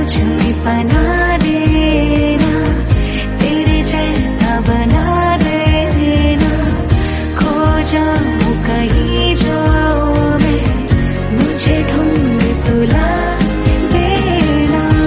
मुझ में बना देना, तेरे जैसा बना देना, खो जाऊं